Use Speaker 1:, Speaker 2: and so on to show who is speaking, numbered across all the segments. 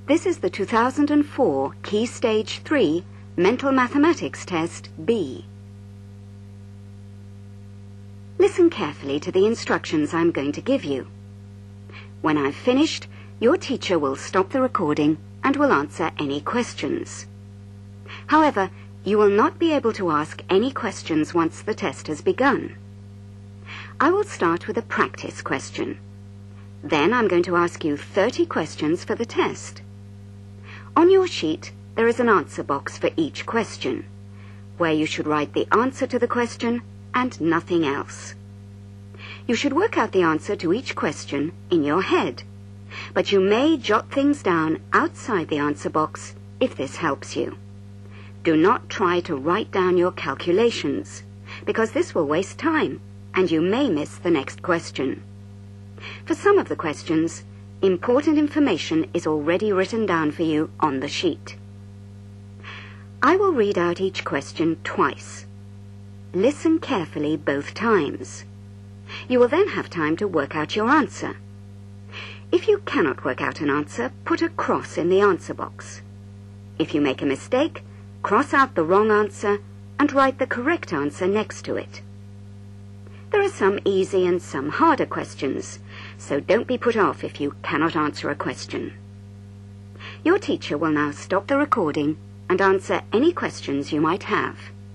Speaker 1: This is the 2004 Key Stage 3 Mental Mathematics Test B. Listen carefully to the instructions I'm going to give you. When I've finished, your teacher will stop the recording and will answer any questions. However, you will not be able to ask any questions once the test has begun. I will start with a practice question. Then I'm going to ask you 30 questions for the test. On your sheet, there is an answer box for each question, where you should write the answer to the question and nothing else. You should work out the answer to each question in your head, but you may jot things down outside the answer box if this helps you. Do not try to write down your calculations, because this will waste time and you may miss the next question. For some of the questions, important information is already written down for you on the sheet. I will read out each question twice. Listen carefully both times. You will then have time to work out your answer. If you cannot work out an answer, put a cross in the answer box. If you make a mistake, cross out the wrong answer and write the correct answer next to it. There are some easy and some harder questions, so don't be put off if you cannot answer a question. Your teacher will now stop the recording and answer any questions you might have.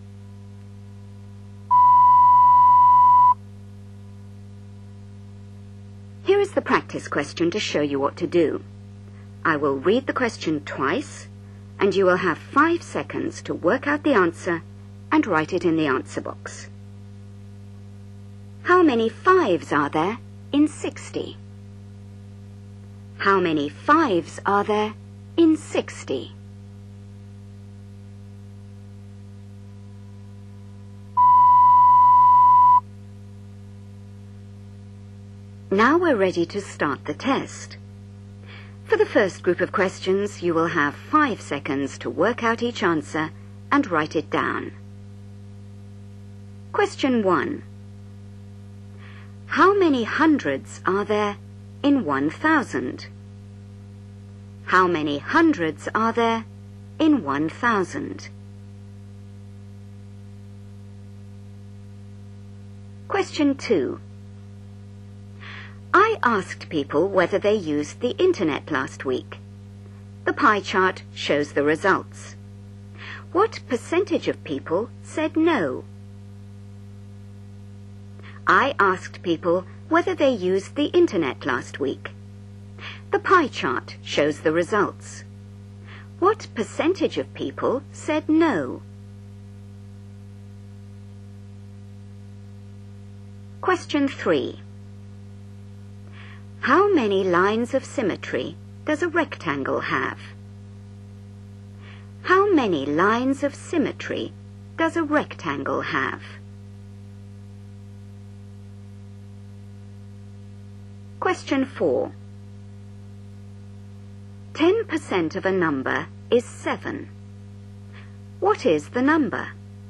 Speaker 1: Here is the practice question to show you what to do. I will read the question twice, and you will have 5 seconds to work out the answer and write it in the answer box. How many 5s are there in 60? How many 5s are there in 60? Now we're ready to start the test. For the first group of questions, you will have 5 seconds to work out each answer and write it down. Question 1. How many hundreds are there in 1,000? How many hundreds are there in 1,000? Question 2. I asked people whether they used the internet last week. The pie chart shows the results. What percentage of people said no? I asked people whether they used the internet last week. The pie chart shows the results. What percentage of people said no? Question 3. How many lines of symmetry does a rectangle have? How many lines of symmetry does a rectangle have? Question 4. 10% of a number is 7. What is the number?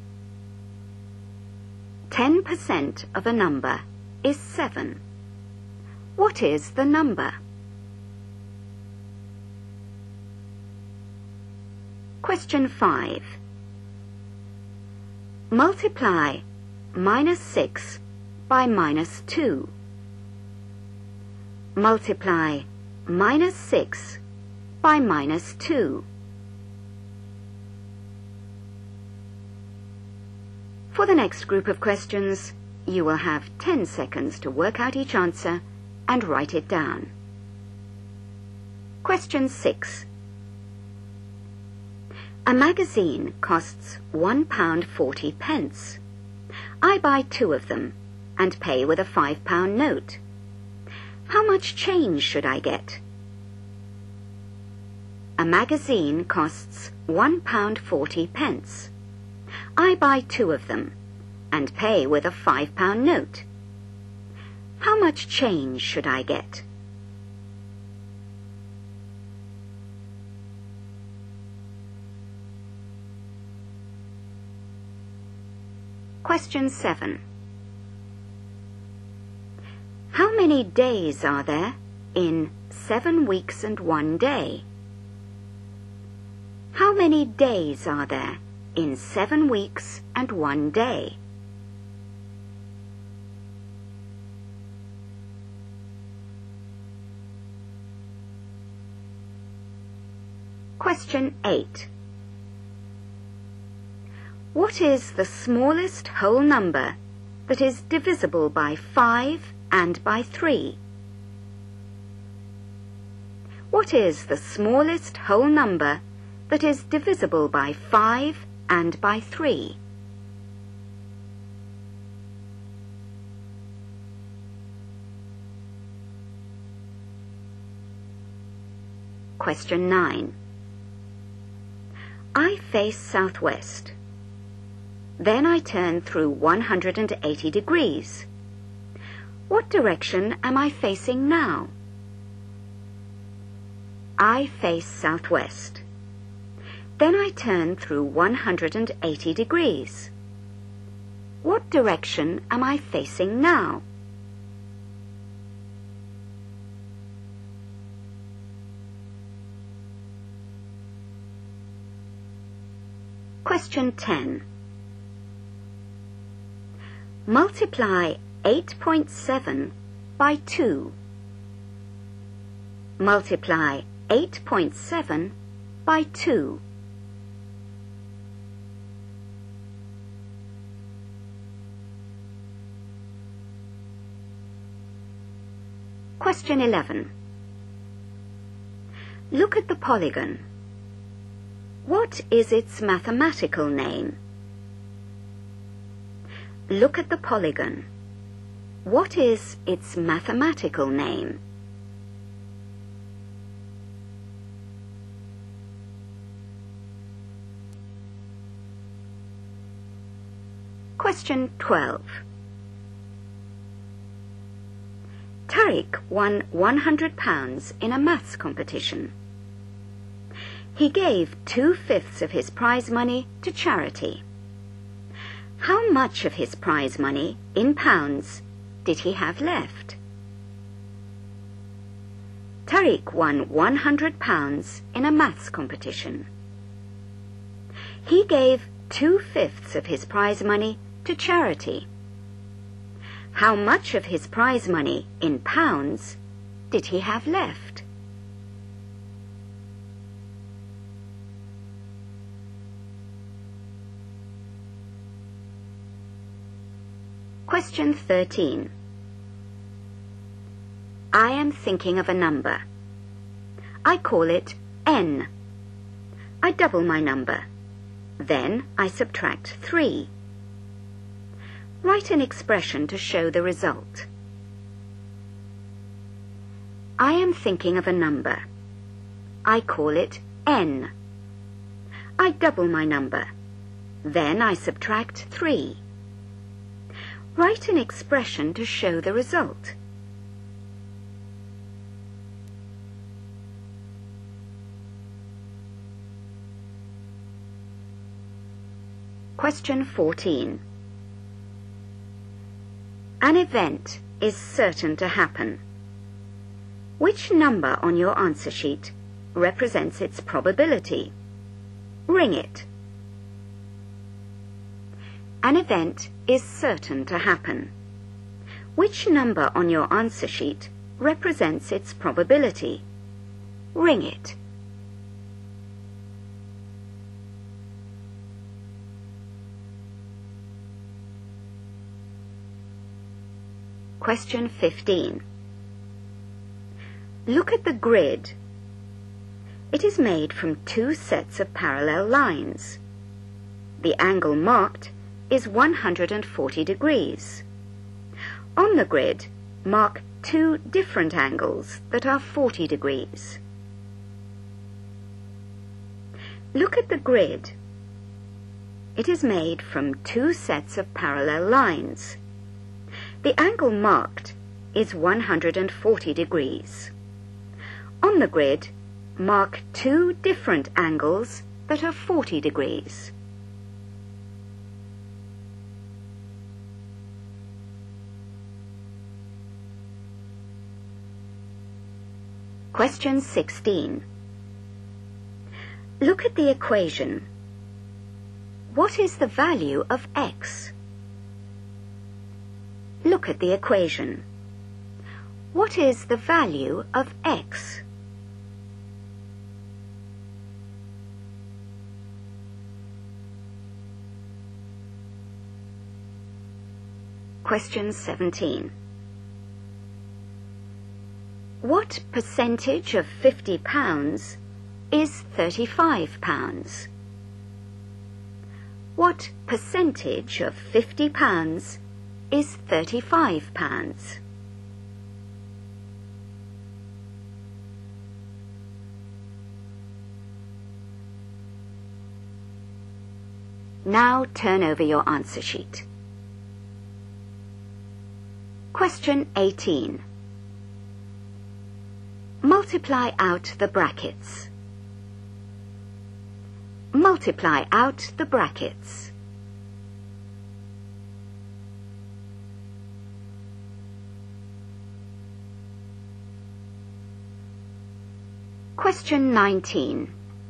Speaker 1: 10% of a number is 7. What is the number? Question 5. Multiply -6 by -2. Multiply -6 by -2. For the next group of questions, you will have 10 seconds to work out each answer and write it down. Question 6. A magazine costs £1.40. I buy 2 of them and pay with a £5 note. How much change should I get? A magazine costs £1.40. I buy 2 of them and pay with a £5 note. How much change should I get? Question 7. How many days are there in 7 weeks and 1 day? How many days are there in 7 weeks and 1 day? Question 8. What is the smallest whole number that is divisible by 5 and by 3? What is the smallest whole number that is divisible by 5 and by 3? Question 9. I face southwest. Then I turn through 180 degrees. What direction am I facing now? I face southwest. Then I turn through 180 degrees. What direction am I facing now? Question 10. Multiply 8.7 by 2. Multiply 8.7 by 2. Question 11. Look at the polygon. What is its mathematical name? Look at the polygon. What is its mathematical name? Question 12. Tariq won £100 in a maths competition. He gave 2/5 of his prize money to charity. How much of his prize money, in pounds, did he have left? Tariq won £100 in a maths competition. He gave 2/5 of his prize money to charity. How much of his prize money, in pounds, did he have left? Question 13. I am thinking of a number. I call it n. I double my number. Then I subtract 3. Write an expression to show the result. I am thinking of a number. I call it n. I double my number. Then I subtract 3. Write an expression to show the result. Question 14. An event is certain to happen. Which number on your answer sheet represents its probability? Ring it. An event is certain to happen. Which number on your answer sheet represents its probability? Ring it. Question 15. Look at the grid. It is made from 2 sets of parallel lines. The angle marked is 140 degrees. On the grid, mark 2 different angles that are 40 degrees. Look at the grid. It is made from 2 sets of parallel lines. The angle marked is 140 degrees. On the grid, mark 2 different angles that are 40 degrees. Question 16. Look at the equation. What is the value of x? Look at the equation. What is the value of x? Question 17. What percentage of £50 is £35? What percentage of £50 is £35? Now turn over your answer sheet. Question 18. Multiply out the brackets. Multiply out the brackets. Question 19.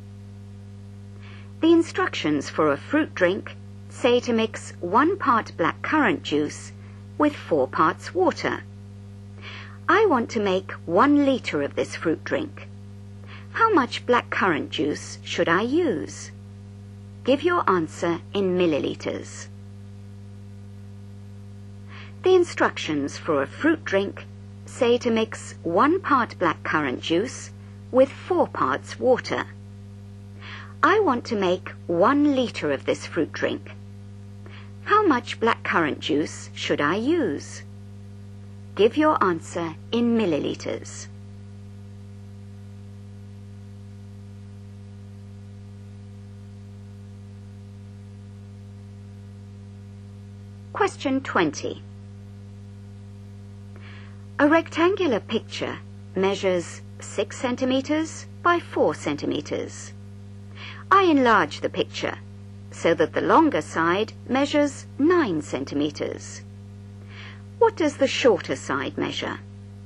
Speaker 1: The instructions for a fruit drink say to mix 1 part blackcurrant juice with 4 parts water. I want to make 1 litre of this fruit drink. How much blackcurrant juice should I use? Give your answer in millilitres. The instructions for a fruit drink say to mix 1 part blackcurrant juice with 4 parts water. I want to make 1 litre of this fruit drink. How much blackcurrant juice should I use? Give your answer in millilitres. Question 20. A rectangular picture measures 6 centimetres by 4 centimetres. I enlarge the picture so that the longer side measures 9 centimetres. What does the shorter side measure?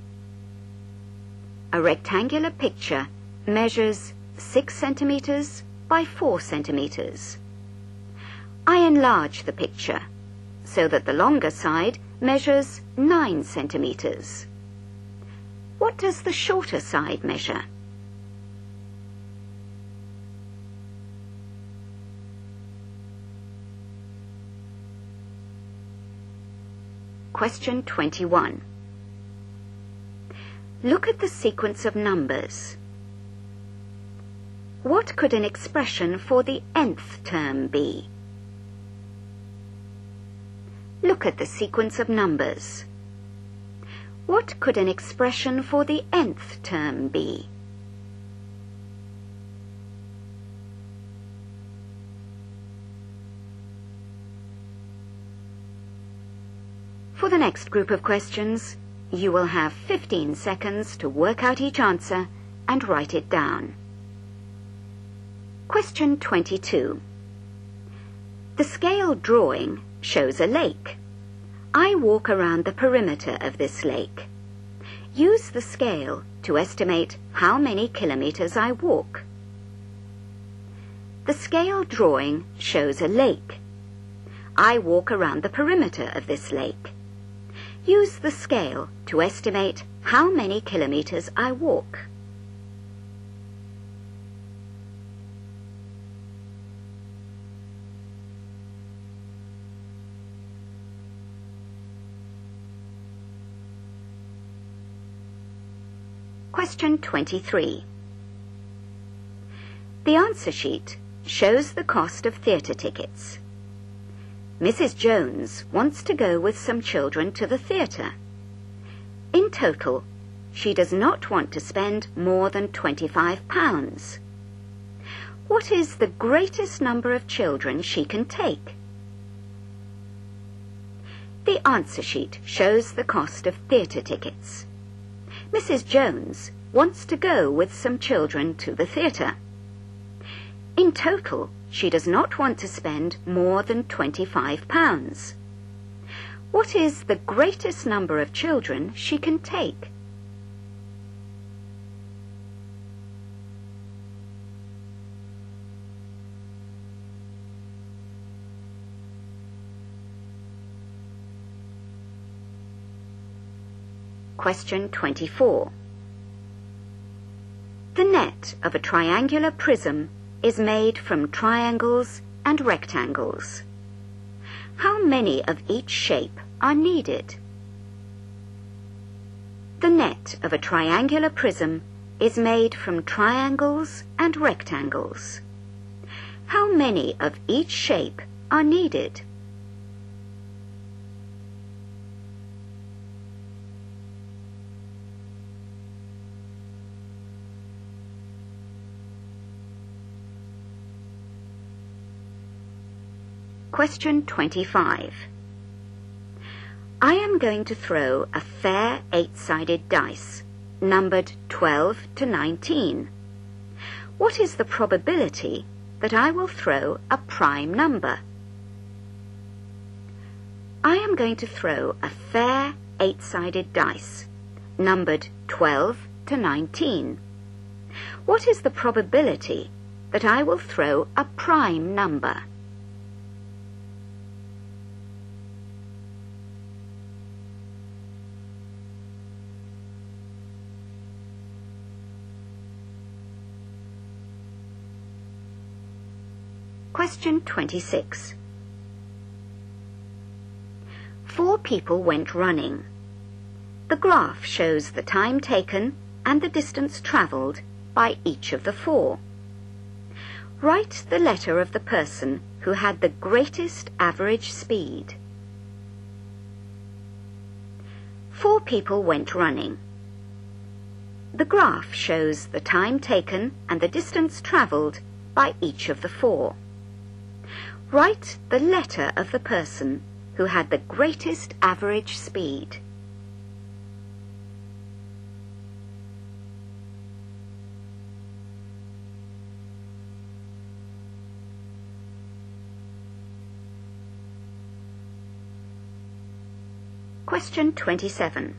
Speaker 1: A rectangular picture measures 6 centimetres by 4 centimetres. I enlarge the picture so that the longer side measures 9 centimetres. What does the shorter side measure? Question 21. Look at the sequence of numbers. What could an expression for the nth term be? Look at the sequence of numbers. What could an expression for the nth term be? For the next group of questions, you will have 15 seconds to work out each answer and write it down. Question 22. The scale drawing shows a lake. I walk around the perimeter of this lake. Use the scale to estimate how many kilometres I walk. The scale drawing shows a lake. I walk around the perimeter of this lake. Use the scale to estimate how many kilometres I walk. Question 23. The answer sheet shows the cost of theatre tickets. Mrs. Jones wants to go with some children to the theatre. In total, she does not want to spend more than £25. What is the greatest number of children she can take? The answer sheet shows the cost of theatre tickets. Mrs. Jones wants to go with some children to the theatre. In total, she does not want to spend more than £25. What is the greatest number of children she can take? Question 24. The net of a triangular prism is made from triangles and rectangles. How many of each shape are needed? The net of a triangular prism is made from triangles and rectangles. How many of each shape are needed? Question 25. I am going to throw a fair 8-sided dice, numbered 12 to 19. What is the probability that I will throw a prime number? I am going to throw a fair 8-sided dice, numbered 12 to 19. What is the probability that I will throw a prime number? Question 26. 4 people went running. The graph shows the time taken and the distance travelled by each of the 4. Write the letter of the person who had the greatest average speed. 4 people went running. The graph shows the time taken and the distance travelled by each of the 4. Write the letter of the person who had the greatest average speed. Question 27.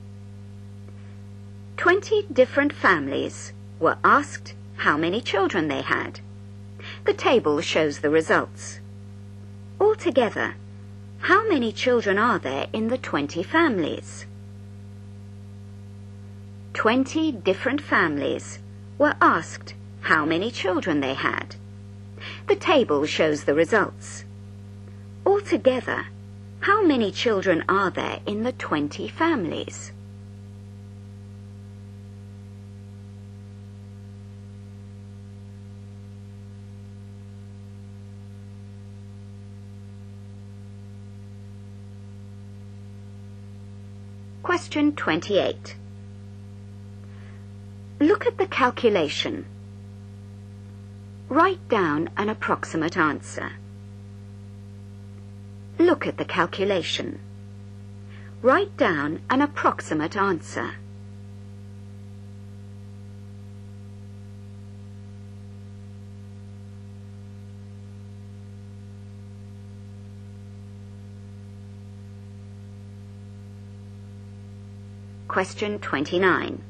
Speaker 1: 20 different families were asked how many children they had. The table shows the results. Altogether, how many children are there in the 20 families? 20 different families were asked how many children they had. The table shows the results. Altogether, how many children are there in the 20 families? Question 28. Look at the calculation. Write down an approximate answer. Look at the calculation. Write down an approximate answer. Question 29.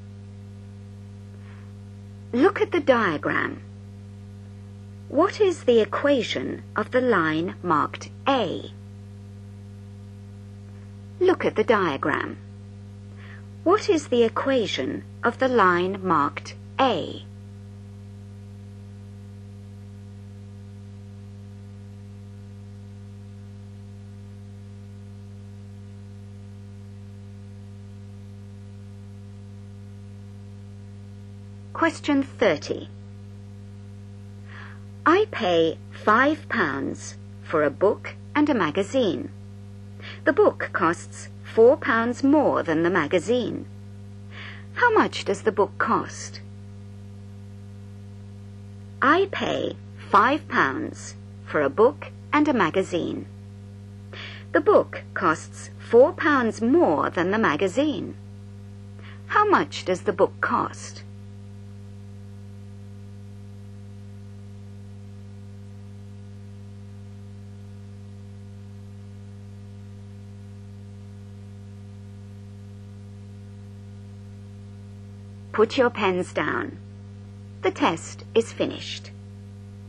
Speaker 1: Look at the diagram. What is the equation of the line marked A? Look at the diagram. What is the equation of the line marked A? Question 30. I pay £5 for a book and a magazine. The book costs £4 more than the magazine. How much does the book cost? I pay £5 for a book and a magazine. The book costs £4 more than the magazine. How much does the book cost? Put your pens down. The test is finished.